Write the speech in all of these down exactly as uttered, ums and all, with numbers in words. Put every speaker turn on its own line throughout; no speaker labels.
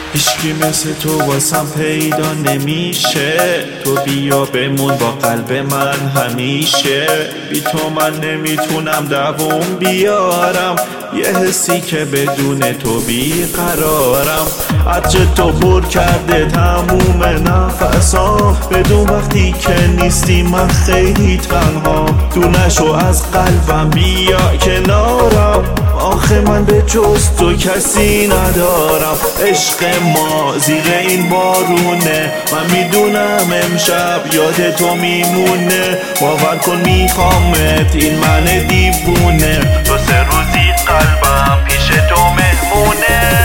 هیچکی مثل تو واسم پیدا نمیشه، تو بیا بمون با قلب من همیشه. بی تو من نمیتونم دووم بیارم، یه حسی که بدون تو بیقرارم. عطر تو پر کرده تموم نفسام، بدون وقتی که نیستی من خیلی تنها. تو نشو از قلبم بیا کنارم، آخه من به جز تو کسی ندارم. عشق ما زیر این بارونه، من میدونم امشب یاد تو میمونه. باور کن میخوامت این من دیوونه، دو سه روزی قلبم پیش تو مهمونه.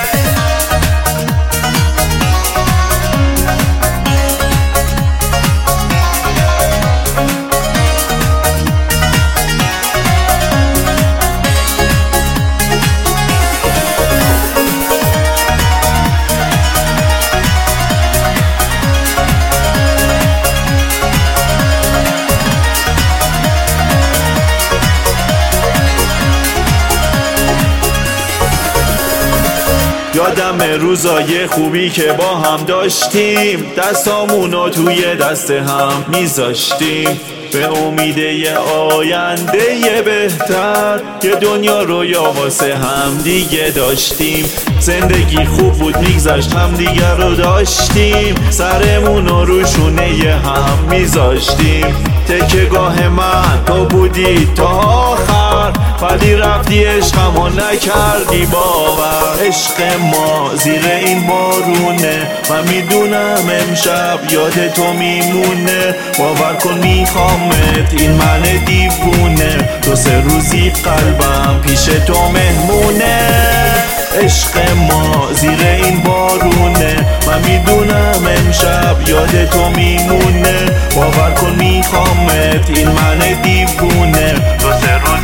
یادم روزای خوبی که با هم داشتیم، دستامونو توی دست هم میذاشتیم، به امید یه آینده یه بهتر، یه دنیا رو یا واسه هم دیگه داشتیم. زندگی خوب بود میگذشت، هم دیگه رو داشتیم، سرمونو رو شونه یه هم میذاشتیم. تکیه‌گاه من تو بودی تا آخر، ولی رفتی عشقمو نکردی باور. عشق ما زیر این بارونه، من میدونم امشب یاد تو میمونه. باور کن میخوامت این من دیوونه، دو سه روزی قلبم پیش تو مهمونه. عشق ما زیر این بارونه، من میدونم امشب یاد تو میمونه. باور کن میخوامت این من دیوونه، دو سه روز